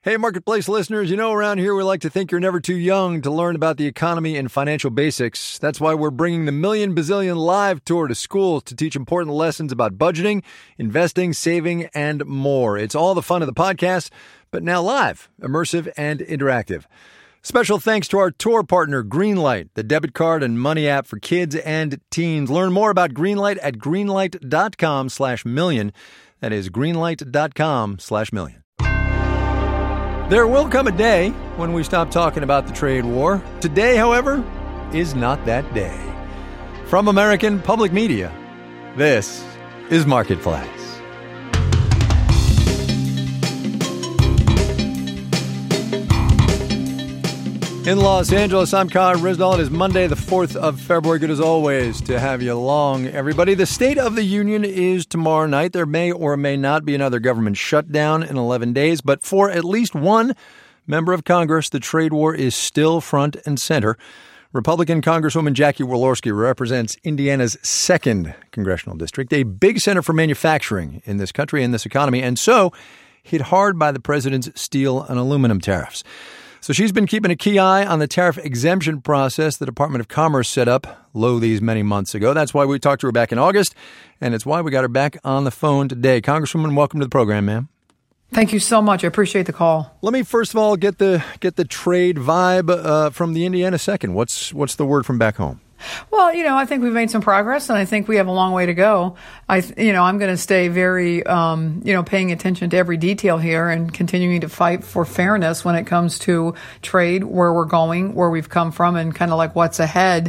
Hey, Marketplace listeners, you know around here we like to think you're never too young to learn about the economy and financial basics. That's why we're bringing the Million Bazillion Live Tour to schools to teach important lessons about budgeting, investing, saving, and more. It's all the fun of the podcast, but now live, immersive, and interactive. Special thanks to our tour partner, Greenlight, the debit card and money app for kids and teens. Learn more about Greenlight at greenlight.com/million. That is greenlight.com/million. There will come a day when we stop talking about the trade war. Today, however, is not that day. From American Public Media, this is Marketplace. In Los Angeles, I'm Kyle Rizdal. It is Monday, the 4th of February. Good as always to have you along, everybody. The State of the Union is tomorrow night. There may or may not be another government shutdown in 11 days, but for at least one member of Congress, the trade war is still front and center. Republican Congresswoman Jackie Walorski represents Indiana's 2nd congressional district, a big center for manufacturing in this country and this economy, and so hit hard by the president's steel and aluminum tariffs. So she's been keeping a key eye on the tariff exemption process the Department of Commerce set up these many months ago. That's why we talked to her back in August, and it's why we got her back on the phone today. Congresswoman, welcome to the program, ma'am. Thank you so much. I appreciate the call. Let me first of all get the trade vibe from the Indiana 2nd. What's the word from back home? Well, I think we've made some progress, and I think we have a long way to go. I'm going to stay very, paying attention to every detail here and continuing to fight for fairness when it comes to trade, where we're going, where we've come from, and kind of like what's ahead.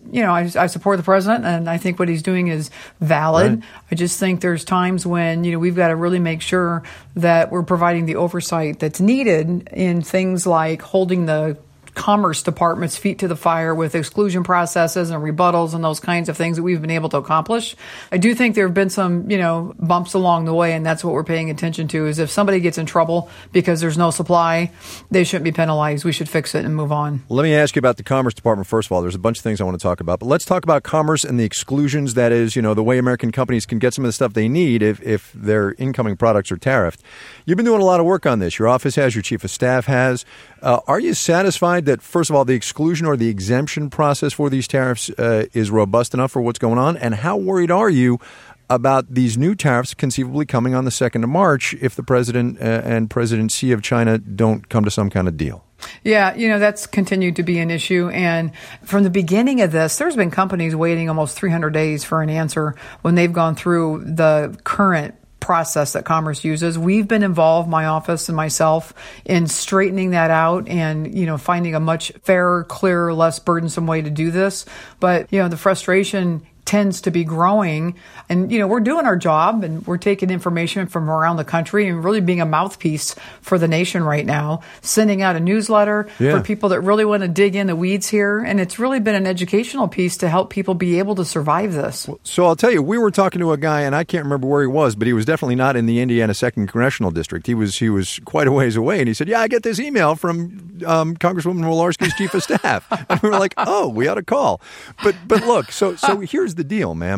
I support the president, and I think what he's doing is valid. Right. I just think there's times when, we've got to really make sure that we're providing the oversight that's needed in things like holding the Commerce Department's feet to the fire with exclusion processes and rebuttals and those kinds of things that we've been able to accomplish. I do think there have been some, bumps along the way, and that's what we're paying attention to, is if somebody gets in trouble because there's no supply, they shouldn't be penalized. We should fix it and move on. Let me ask you about the Commerce Department first of all. There's a bunch of things I want to talk about, but let's talk about commerce and the exclusions. That is, the way American companies can get some of the stuff they need if their incoming products are tariffed. You've been doing a lot of work on this. Your office has, your chief of staff has. Are you satisfied that, first of all, the exclusion or the exemption process for these tariffs is robust enough for what's going on? And how worried are you about these new tariffs conceivably coming on the 2nd of March if the president and President Xi of China don't come to some kind of deal? Yeah, that's continued to be an issue. And from the beginning of this, there's been companies waiting almost 300 days for an answer when they've gone through the current process that Commerce uses. We've been involved, my office and myself, in straightening that out and, finding a much fairer, clearer, less burdensome way to do this. But, the frustration tends to be growing. And, we're doing our job and we're taking information from around the country and really being a mouthpiece for the nation right now, sending out a newsletter for people that really want to dig in the weeds here. And it's really been an educational piece to help people be able to survive this. So I'll tell you, we were talking to a guy, and I can't remember where he was, but he was definitely not in the Indiana 2nd Congressional District. He was quite a ways away, and he said, I get this email from Congresswoman Walorski's chief of staff. And we were like, we ought to call. But look, so here's the deal, ma'am.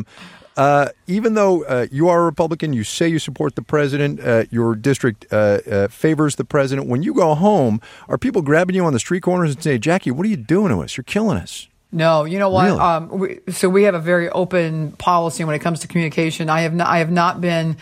Even though you are a Republican, you say you support the president, your district favors the president. When you go home, are people grabbing you on the street corners and say, Jackie, what are you doing to us? You're killing us. No, you know what? Really? We have a very open policy when it comes to communication. I have not been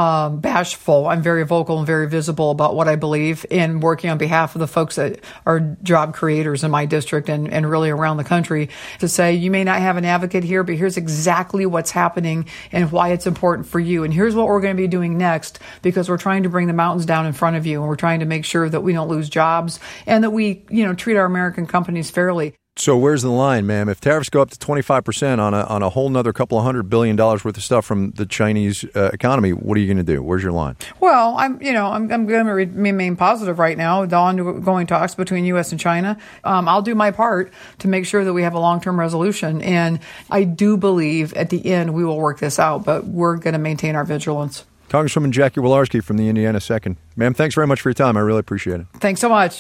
bashful. I'm very vocal and very visible about what I believe in, working on behalf of the folks that are job creators in my district and really around the country, to say, you may not have an advocate here, but here's exactly what's happening and why it's important for you. And here's what we're going to be doing next, because we're trying to bring the mountains down in front of you, and we're trying to make sure that we don't lose jobs and that we, treat our American companies fairly. So where's the line, ma'am? If tariffs go up to 25% on a whole nother couple of $100 billion worth of stuff from the Chinese economy, what are you going to do? Where's your line? Well, I'm going to remain positive right now. The ongoing talks between U.S. and China. I'll do my part to make sure that we have a long-term resolution. And I do believe at the end we will work this out, but we're going to maintain our vigilance. Congresswoman Jackie Walorski from the Indiana 2nd. Ma'am, thanks very much for your time. I really appreciate it. Thanks so much.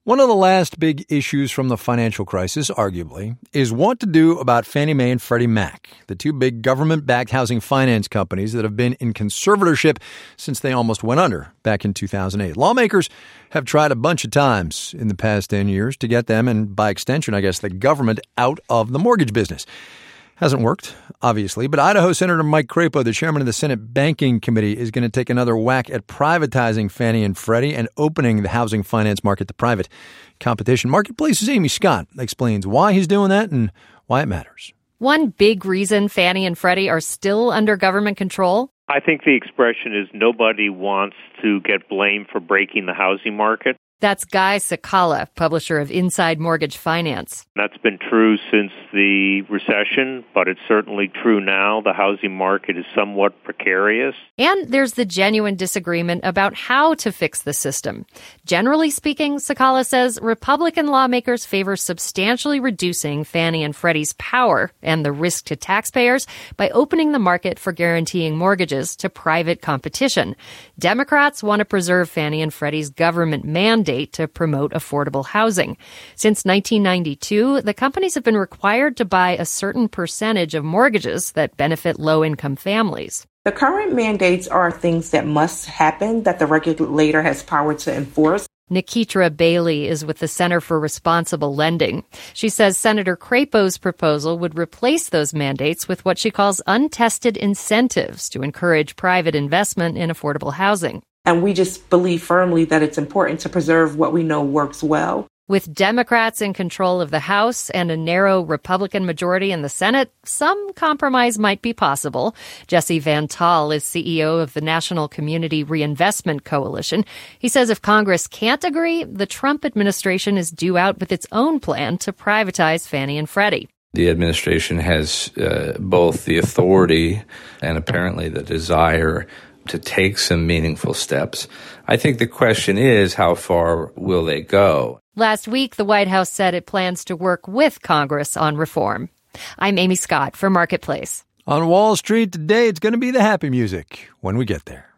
One of the last big issues from the financial crisis, arguably, is what to do about Fannie Mae and Freddie Mac, the two big government-backed housing finance companies that have been in conservatorship since they almost went under back in 2008. Lawmakers have tried a bunch of times in the past 10 years to get them, and by extension, I guess, the government, out of the mortgage business. Hasn't worked, obviously, but Idaho Senator Mike Crapo, the chairman of the Senate Banking Committee, is going to take another whack at privatizing Fannie and Freddie and opening the housing finance market to private competition. Marketplace's Amy Scott explains why he's doing that and why it matters. One big reason Fannie and Freddie are still under government control? I think the expression is nobody wants to get blamed for breaking the housing market. That's Guy Cecala, publisher of Inside Mortgage Finance. That's been true since the recession, but it's certainly true now. The housing market is somewhat precarious. And there's the genuine disagreement about how to fix the system. Generally speaking, Cecala says Republican lawmakers favor substantially reducing Fannie and Freddie's power and the risk to taxpayers by opening the market for guaranteeing mortgages to private competition. Democrats want to preserve Fannie and Freddie's government mandate to promote affordable housing. Since 1992, the companies have been required to buy a certain percentage of mortgages that benefit low-income families. The current mandates are things that must happen that the regulator has power to enforce. Nikitra Bailey is with the Center for Responsible Lending. She says Senator Crapo's proposal would replace those mandates with what she calls untested incentives to encourage private investment in affordable housing. And we just believe firmly that it's important to preserve what we know works well. With Democrats in control of the House and a narrow Republican majority in the Senate, some compromise might be possible. Jesse Van Taal is CEO of the National Community Reinvestment Coalition. He says if Congress can't agree, the Trump administration is due out with its own plan to privatize Fannie and Freddie. The administration has both the authority and apparently the desire to take some meaningful steps. I think the question is, how far will they go? Last week, the White House said it plans to work with Congress on reform. I'm Amy Scott for Marketplace. On Wall Street today, it's going to be the happy music when we get there.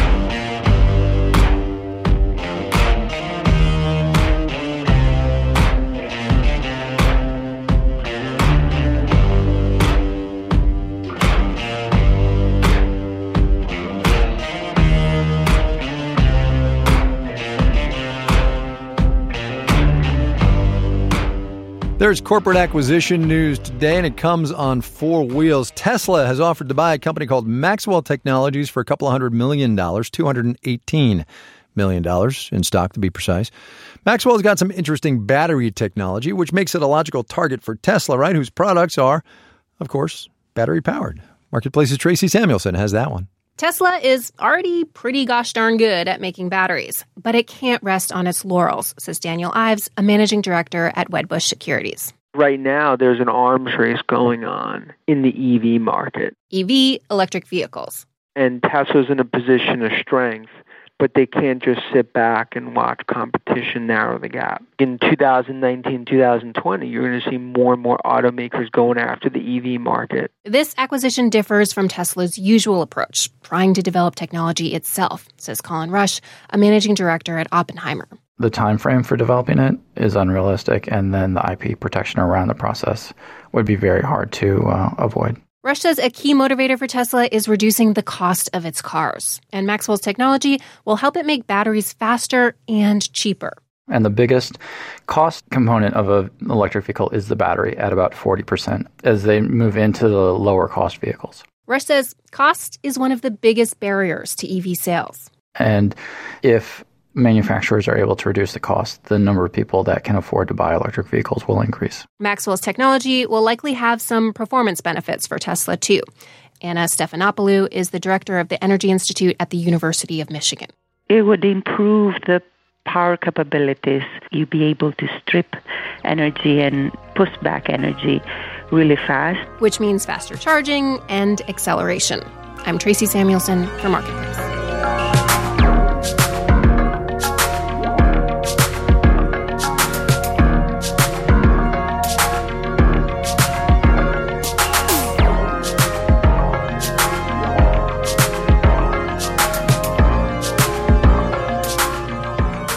There's corporate acquisition news today, and it comes on four wheels. Tesla has offered to buy a company called Maxwell Technologies for a couple of $100 million, $218 million in stock to be precise. Maxwell's got some interesting battery technology, which makes it a logical target for Tesla, right? Whose products are, of course, battery powered. Marketplace's Tracy Samuelson has that one. Tesla is already pretty gosh darn good at making batteries, but it can't rest on its laurels, says Daniel Ives, a managing director at Wedbush Securities. Right now, there's an arms race going on in the EV market. EV, electric vehicles. And Tesla's in a position of strength, but they can't just sit back and watch competition narrow the gap. In 2019, 2020, you're going to see more and more automakers going after the EV market. This acquisition differs from Tesla's usual approach, trying to develop technology itself, says Colin Rush, a managing director at Oppenheimer. The time frame for developing it is unrealistic, and then the IP protection around the process would be very hard to avoid. Rush says a key motivator for Tesla is reducing the cost of its cars, and Maxwell's technology will help it make batteries faster and cheaper. And the biggest cost component of an electric vehicle is the battery at about 40% as they move into the lower cost vehicles. Rush says cost is one of the biggest barriers to EV sales. And if manufacturers are able to reduce the cost, the number of people that can afford to buy electric vehicles will increase. Maxwell's technology will likely have some performance benefits for Tesla, too. Anna Stefanopoulou is the director of the Energy Institute at the University of Michigan. It would improve the power capabilities. You'd be able to strip energy and push back energy really fast. Which means faster charging and acceleration. I'm Tracy Samuelson for Marketplace. If you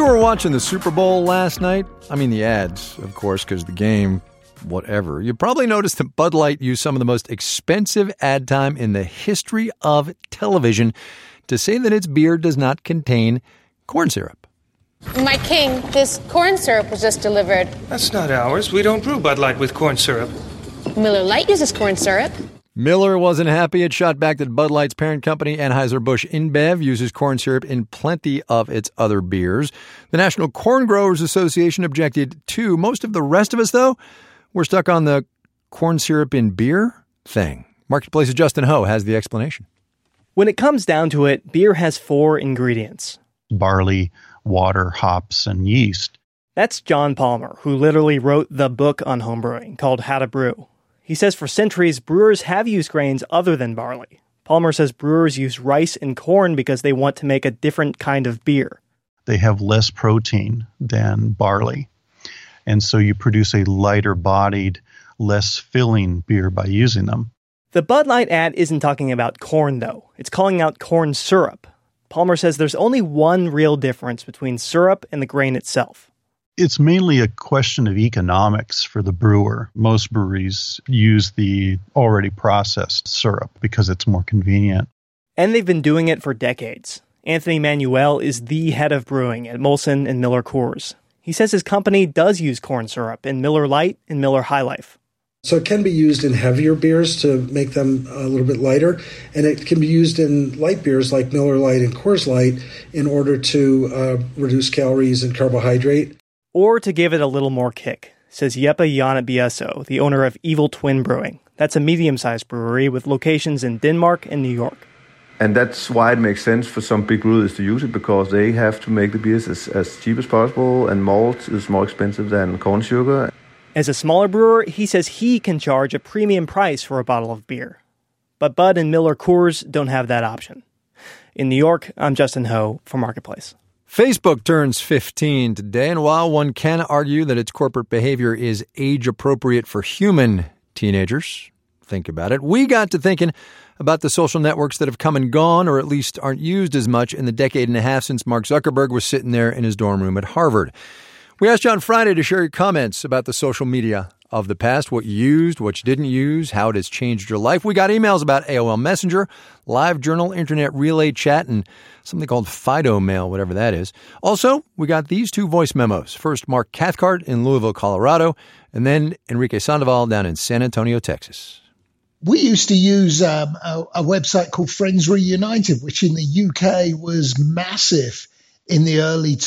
were watching the Super Bowl last night, I mean the ads, of course, because the game, whatever, you probably noticed that Bud Light used some of the most expensive ad time in the history of television to say that its beer does not contain corn syrup. My king, this corn syrup was just delivered. That's not ours. We don't brew Bud Light with corn syrup. Miller Lite uses corn syrup. Miller wasn't happy. It shot back that Bud Light's parent company, Anheuser-Busch InBev, uses corn syrup in plenty of its other beers. The National Corn Growers Association objected too. Most of the rest of us, though, we're stuck on the corn syrup in beer thing. Marketplace's Justin Ho has the explanation. When it comes down to it, beer has 4 ingredients: barley, water, hops, and yeast. That's John Palmer, who literally wrote the book on homebrewing called How to Brew. He says for centuries, brewers have used grains other than barley. Palmer says brewers use rice and corn because they want to make a different kind of beer. They have less protein than barley, and so you produce a lighter-bodied, less filling beer by using them. The Bud Light ad isn't talking about corn, though. It's calling out corn syrup. Palmer says there's only one real difference between syrup and the grain itself. It's mainly a question of economics for the brewer. Most breweries use the already processed syrup because it's more convenient. And they've been doing it for decades. Anthony Manuel is the head of brewing at Molson and Miller Coors. He says his company does use corn syrup in Miller Lite and Miller High Life. So it can be used in heavier beers to make them a little bit lighter, and it can be used in light beers like Miller Lite and Coors Light in order to reduce calories and carbohydrate. Or to give it a little more kick, says Jeppe Janne-Bieso, the owner of Evil Twin Brewing. That's a medium-sized brewery with locations in Denmark and New York. And that's why it makes sense for some big brewers to use it, because they have to make the beers as cheap as possible, and malt is more expensive than corn sugar. As a smaller brewer, he says he can charge a premium price for a bottle of beer. But Bud and Miller Coors don't have that option. In New York, I'm Justin Ho for Marketplace. Facebook turns 15 today, and while one can argue that its corporate behavior is age-appropriate for human teenagers, think about it, we got to thinking about the social networks that have come and gone, or at least aren't used as much in the decade and a half since Mark Zuckerberg was sitting there in his dorm room at Harvard. We asked you on Friday to share your comments about the social media of the past, what you used, what you didn't use, how it has changed your life. We got emails about AOL Messenger, LiveJournal, Internet Relay Chat, and something called Fido Mail, whatever that is. Also, we got these 2 voice memos. First, Mark Cathcart in Louisville, Colorado, and then Enrique Sandoval down in San Antonio, Texas. We used to use a website called Friends Reunited, which in the UK was massive in the early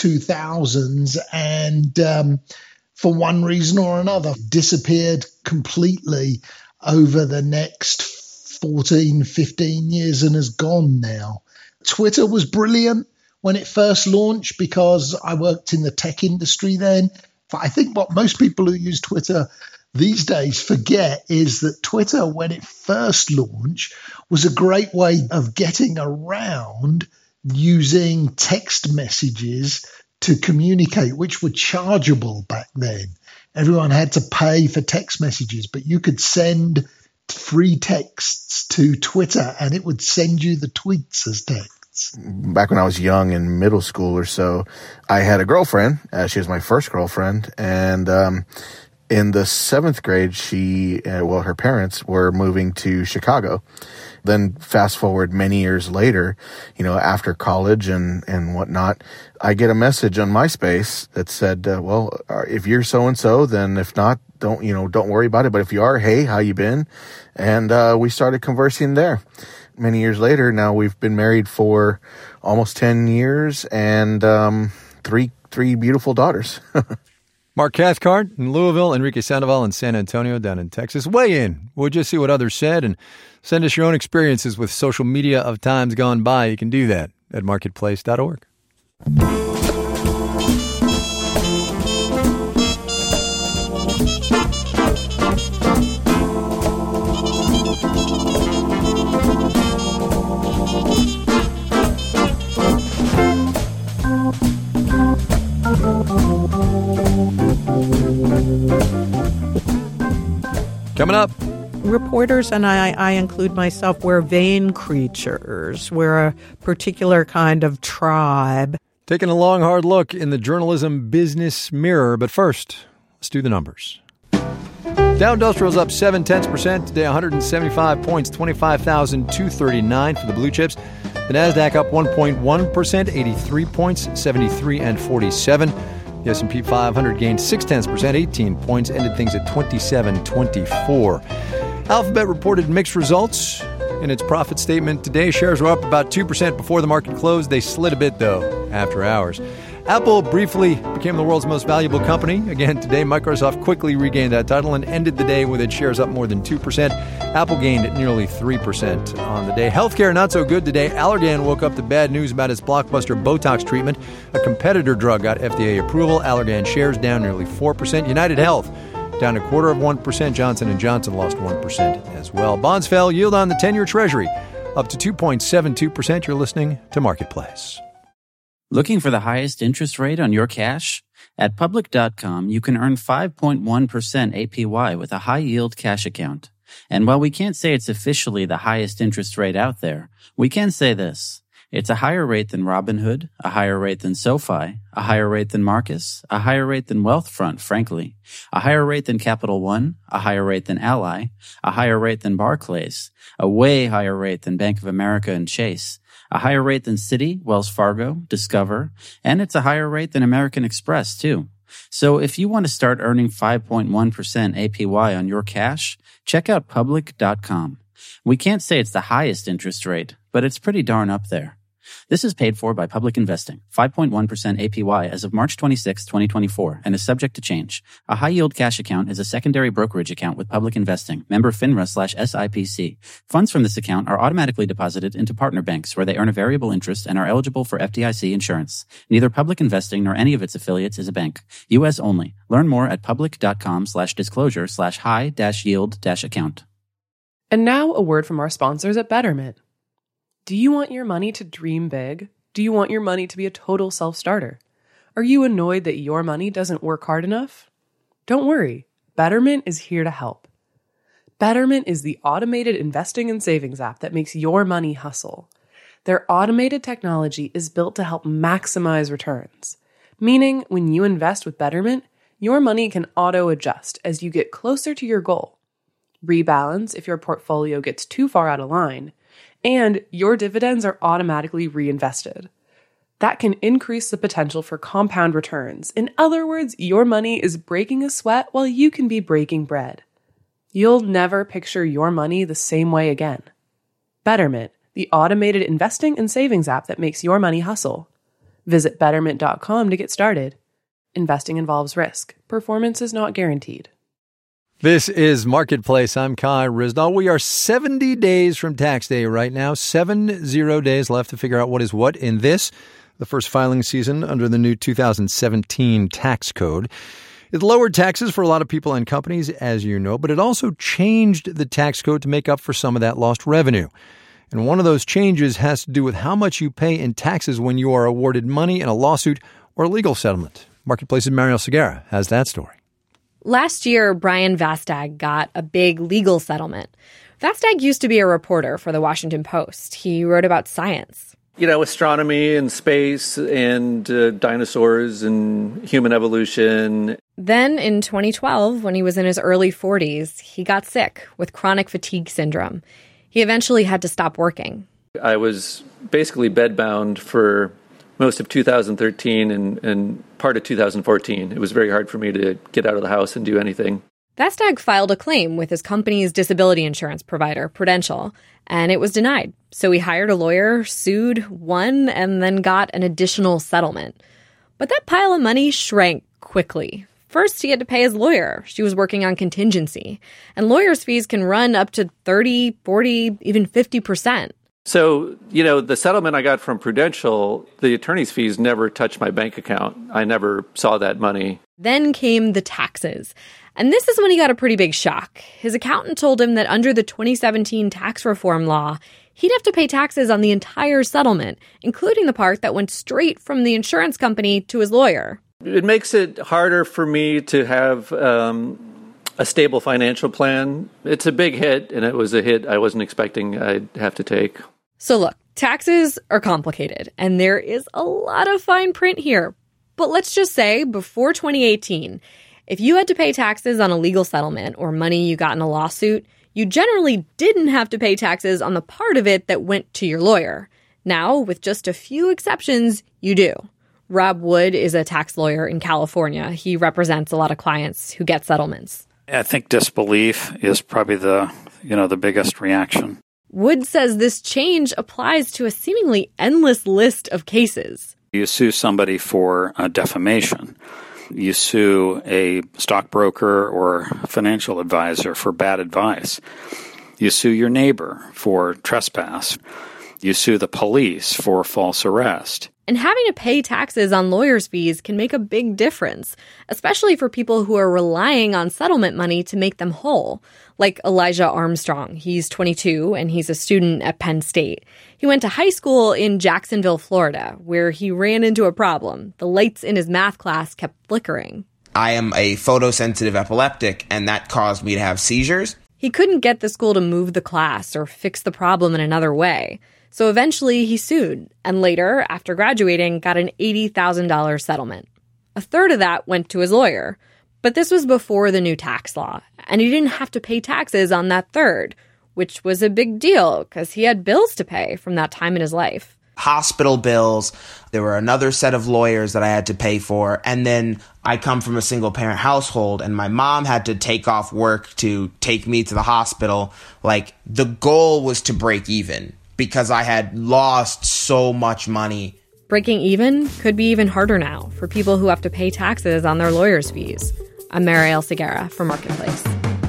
2000s, and for one reason or another, disappeared completely over the next 14, 15 years and has gone now. Twitter was brilliant when it first launched because I worked in the tech industry then. But I think what most people who use Twitter these days forget is that Twitter, when it first launched, was a great way of getting around using text messages to communicate, which were chargeable back then. Everyone had to pay for text messages, but you could send free texts to Twitter and it would send you the tweets as texts. Back when I was young in middle school or so, I had a girlfriend. She was my first girlfriend. And in the 7th grade, her parents were moving to Chicago. Then fast forward many years later, after college and whatnot, I get a message on MySpace that said, if you're so-and-so, then if not, don't worry about it. But if you are, hey, how you been? And we started conversing there. Many years later, now we've been married for almost 10 years and three beautiful daughters. Mark Cathcart in Louisville, Enrique Sandoval in San Antonio down in Texas. Weigh in. We'll just see what others said and send us your own experiences with social media of times gone by. You can do that at marketplace.org. Coming up. Reporters, and I include myself, we're vain creatures. We're a particular kind of tribe. Taking a long, hard look in the journalism business mirror. But first, let's do the numbers. Dow Industrial's up 0.7% today, 175 points, 25,239 for the blue chips. The Nasdaq up 1.1%, 83 points, 73 and 47. The S&P 500 gained 0.6%, 18 points, ended things at 2724. Alphabet reported mixed results in its profit statement today. Shares were up about 2% before the market closed. They slid a bit, though, after hours. Apple briefly became the world's most valuable company. Again, today, Microsoft quickly regained that title and ended the day with its shares up more than 2%. Apple gained nearly 3% on the day. Healthcare, not so good today. Allergan woke up to bad news about its blockbuster Botox treatment. A competitor drug got FDA approval. Allergan shares down nearly 4%. United Health down 0.25%. Johnson & Johnson lost 1% as well. Bonds fell. Yield on the 10-year Treasury up to 2.72%. You're listening to Marketplace. Looking for the highest interest rate on your cash? At Public.com, you can earn 5.1% APY with a high-yield cash account. And while we can't say it's officially the highest interest rate out there, we can say this. It's a higher rate than Robinhood, a higher rate than SoFi, a higher rate than Marcus, a higher rate than Wealthfront, frankly, a higher rate than Capital One, a higher rate than Ally, a higher rate than Barclays, a way higher rate than Bank of America and Chase, a higher rate than Citi, Wells Fargo, Discover, and it's a higher rate than American Express, too. So if you want to start earning 5.1% APY on your cash, check out Public.com. We can't say it's the highest interest rate, but it's pretty darn up there. This is paid for by Public Investing, 5.1% APY as of March 26, 2024, and is subject to change. A high-yield cash account is a secondary brokerage account with Public Investing, member FINRA/SIPC. Funds from this account are automatically deposited into partner banks where they earn a variable interest and are eligible for FDIC insurance. Neither Public Investing nor any of its affiliates is a bank. U.S. only. Learn more at public.com/disclosure/high-yield-account. And now a word from our sponsors at Betterment. Do you want your money to dream big? Do you want your money to be a total self-starter? Are you annoyed that your money doesn't work hard enough? Don't worry, Betterment is here to help. Betterment is the automated investing and savings app that makes your money hustle. Their automated technology is built to help maximize returns, meaning when you invest with Betterment, your money can auto-adjust as you get closer to your goal, rebalance if your portfolio gets too far out of line, and your dividends are automatically reinvested. That can increase the potential for compound returns. In other words, your money is breaking a sweat while you can be breaking bread. You'll never picture your money the same way again. Betterment, the automated investing and savings app that makes your money hustle. Visit Betterment.com to get started. Investing involves risk. Performance is not guaranteed. This is Marketplace. I'm Kai Ryssdal. We are 70 days from tax day right now. 70 days left to figure out what is what in this, the first filing season under the new 2017 tax code. It lowered taxes for a lot of people and companies, as you know, but it also changed the tax code to make up for some of that lost revenue. And one of those changes has to do with how much you pay in taxes when you are awarded money in a lawsuit or a legal settlement. Marketplace's Mariel Segura has that story. Last year, Brian Vastag got a big legal settlement. Vastag used to be a reporter for the Washington Post. He wrote about science. Astronomy and space and dinosaurs and human evolution. Then in 2012, when he was in his early 40s, he got sick with chronic fatigue syndrome. He eventually had to stop working. I was basically bedbound for most of 2013 and part of 2014. It was very hard for me to get out of the house and do anything. Vastag filed a claim with his company's disability insurance provider, Prudential, and it was denied. So he hired a lawyer, sued, won, and then got an additional settlement. But that pile of money shrank quickly. First, he had to pay his lawyer. She was working on contingency. And lawyers' fees can run up to 30, 40, even 50%. So, the settlement I got from Prudential, the attorney's fees never touched my bank account. I never saw that money. Then came the taxes. And this is when he got a pretty big shock. His accountant told him that under the 2017 tax reform law, he'd have to pay taxes on the entire settlement, including the part that went straight from the insurance company to his lawyer. It makes it harder for me to have a stable financial plan. It's a big hit, and it was a hit I wasn't expecting I'd have to take. So look, Taxes are complicated, and there is a lot of fine print here. But let's just say, before 2018, if you had to pay taxes on a legal settlement or money you got in a lawsuit, you generally didn't have to pay taxes on the part of it that went to your lawyer. Now, with just a few exceptions, you do. Rob Wood is a tax lawyer in California. He represents a lot of clients who get settlements. I think disbelief is probably the biggest reaction. Wood says this change applies to a seemingly endless list of cases. You sue somebody for defamation. You sue a stockbroker or financial advisor for bad advice. You sue your neighbor for trespass. You sue the police for false arrest. And having to pay taxes on lawyers' fees can make a big difference, especially for people who are relying on settlement money to make them whole, like Elijah Armstrong. He's 22 and he's a student at Penn State. He went to high school in Jacksonville, Florida, where he ran into a problem. The lights in his math class kept flickering. I am a photosensitive epileptic, and that caused me to have seizures. He couldn't get the school to move the class or fix the problem in another way. So eventually he sued, and later, after graduating, got an $80,000 settlement. A third of that went to his lawyer. But this was before the new tax law, and he didn't have to pay taxes on that third, which was a big deal because he had bills to pay from that time in his life. Hospital bills, there were another set of lawyers that I had to pay for, and then I come from a single-parent household, and my mom had to take off work to take me to the hospital. Like, the goal was to break even, because I had lost so much money. Breaking even could be even harder now for people who have to pay taxes on their lawyers' fees. I'm Marielle Segarra for Marketplace.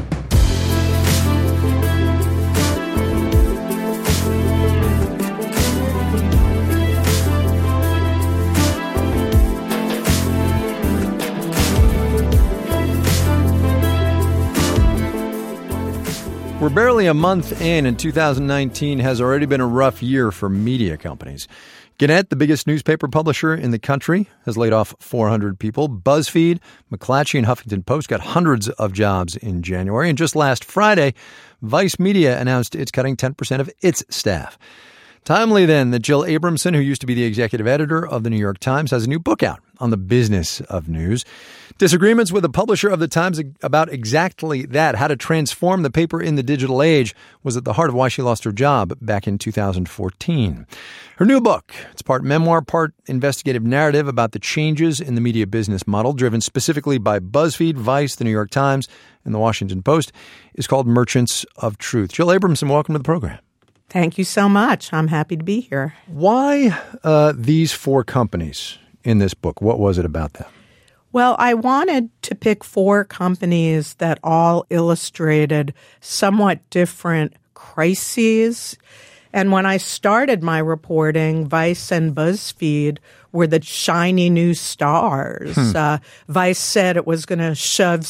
We're barely a month in, and 2019 has already been a rough year for media companies. Gannett, the biggest newspaper publisher in the country, has laid off 400 people. BuzzFeed, McClatchy, and Huffington Post got hundreds of jobs in January. And just last Friday, Vice Media announced it's cutting 10% of its staff. Timely, then, that Jill Abramson, who used to be the executive editor of the New York Times, has a new book out on the business of news. Disagreements with the publisher of the Times about exactly that, how to transform the paper in the digital age, was at the heart of why she lost her job back in 2014. Her new book, it's part memoir, part investigative narrative about the changes in the media business model, driven specifically by BuzzFeed, Vice, the New York Times, and the Washington Post, is called Merchants of Truth. Jill Abramson, welcome to the program. Thank you so much. I'm happy to be here. Why these four companies in this book? What was it about them? Well, I wanted to pick four companies that all illustrated somewhat different crises. And when I started my reporting, Vice and BuzzFeed were the shiny new stars. Vice said it was going to shove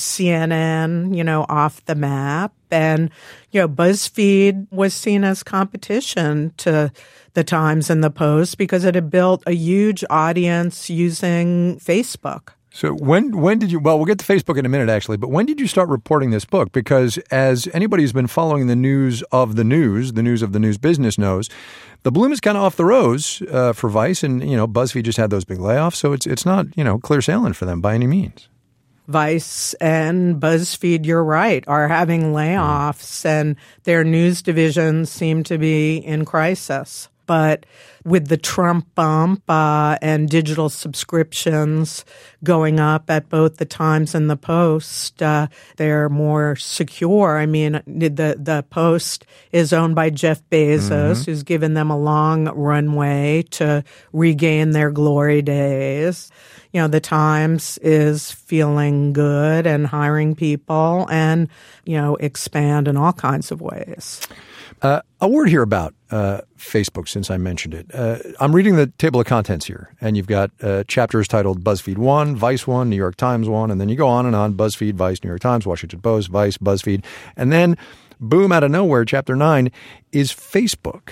CNN, off the map. And, BuzzFeed was seen as competition to the Times and the Post because it had built a huge audience using Facebook. So when did you, well, we'll get to Facebook in a minute, actually, but when did you start reporting this book? Because as anybody who's been following the news of the news of the news business knows, the bloom is kind of off the rose for Vice, and, BuzzFeed just had those big layoffs, so it's not, clear sailing for them by any means. Vice and BuzzFeed, you're right, are having layoffs, and their news divisions seem to be in crisis. But with the Trump bump and digital subscriptions going up at both the Times and the Post, they're more secure. I mean, the Post is owned by Jeff Bezos, who's given them a long runway to regain their glory days. The Times is feeling good and hiring people and, expand in all kinds of ways. A word here about Facebook, since I mentioned it. I'm reading the table of contents here, and you've got chapters titled BuzzFeed 1, Vice 1, New York Times 1, and then you go on and on, BuzzFeed, Vice, New York Times, Washington Post, Vice, BuzzFeed. And then, boom, out of nowhere, chapter 9 is Facebook.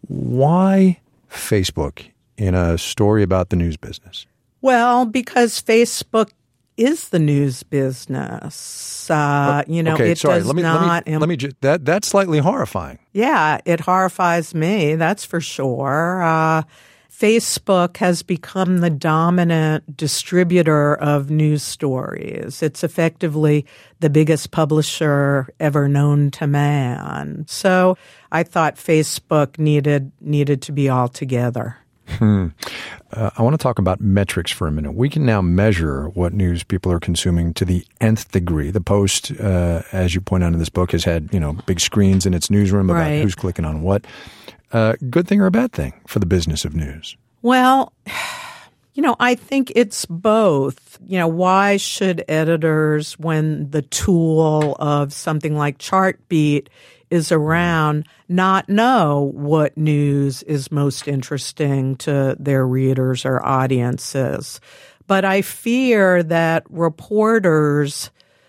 Why Facebook in a story about the news business? Well, because Facebook is the news business. Okay, it sorry. does Let me just that's slightly horrifying. Yeah, it horrifies me. That's for sure. Facebook has become the dominant distributor of news stories. It's effectively the biggest publisher ever known to man. So I thought Facebook needed to be all together. I want to talk about metrics for a minute. We can now measure what news people are consuming to the nth degree. The Post, as you point out in this book, has had big screens in its newsroom about who's clicking on what. Good thing or a bad thing for the business of news? Well, I think it's both. Why should editors, when the tool of something like Chartbeat is around, not know what news is most interesting to their readers or audiences? But I fear that reporters,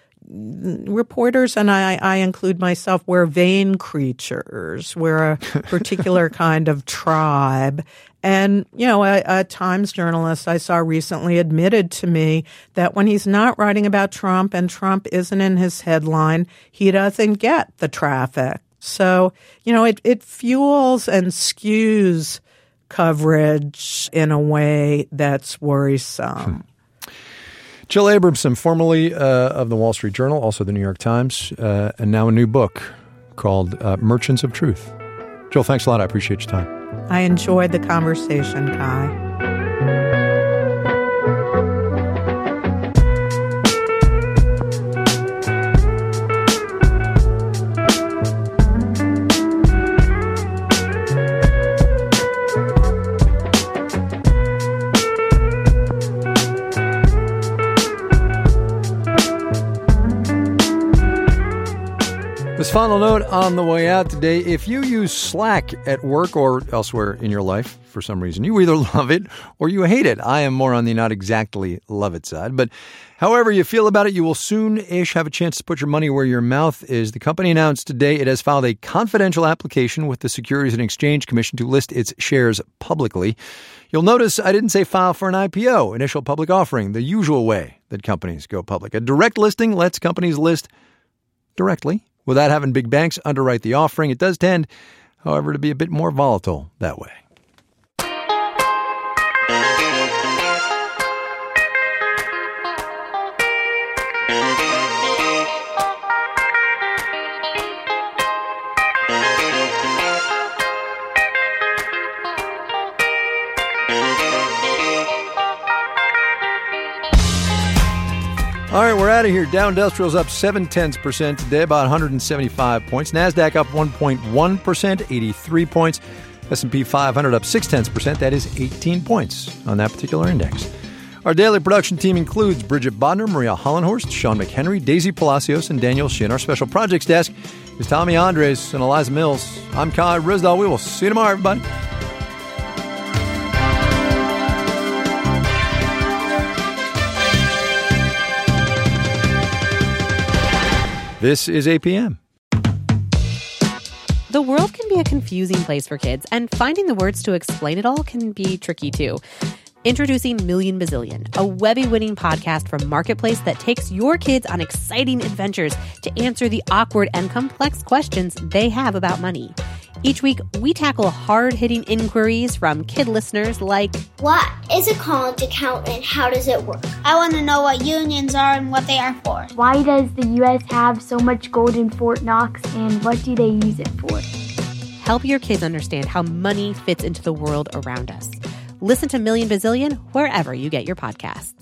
and I include myself, we're vain creatures. We're a particular kind of tribe. And, a Times journalist I saw recently admitted to me that when he's not writing about Trump and Trump isn't in his headline, he doesn't get the traffic. So, it fuels and skews coverage in a way that's worrisome. Jill Abramson, formerly of the Wall Street Journal, also the New York Times, and now a new book called Merchants of Truth. Jill, thanks a lot. I appreciate your time. I enjoyed the conversation, Kai. This final note on the way out today: if you use Slack at work or elsewhere in your life for some reason, you either love it or you hate it. I am more on the not exactly love it side, but however you feel about it, you will soon-ish have a chance to put your money where your mouth is. The company announced today it has filed a confidential application with the Securities and Exchange Commission to list its shares publicly. You'll notice I didn't say file for an IPO, initial public offering, the usual way that companies go public. A direct listing lets companies list directly without having big banks underwrite the offering. It does tend, however, to be a bit more volatile that way. All right, we're out of here. Dow Industrial's up 0.7% today, about 175 points. NASDAQ up 1.1%, 83 points. S&P 500 up 0.6%. That is 18 points on that particular index. Our daily production team includes Bridget Bodner, Maria Hollenhorst, Sean McHenry, Daisy Palacios, and Daniel Shin. Our special projects desk is Tommy Andres and Eliza Mills. I'm Kai Ryssdal. We will see you tomorrow, everybody. This is APM. The world can be a confusing place for kids, and finding the words to explain it all can be tricky too. Introducing Million Bazillion, a Webby-winning podcast from Marketplace that takes your kids on exciting adventures to answer the awkward and complex questions they have about money. Each week, we tackle hard-hitting inquiries from kid listeners like, what is a college account and how does it work? I want to know what unions are and what they are for. Why does the U.S. have so much gold in Fort Knox and what do they use it for? Help your kids understand how money fits into the world around us. Listen to Million Bazillion wherever you get your podcasts.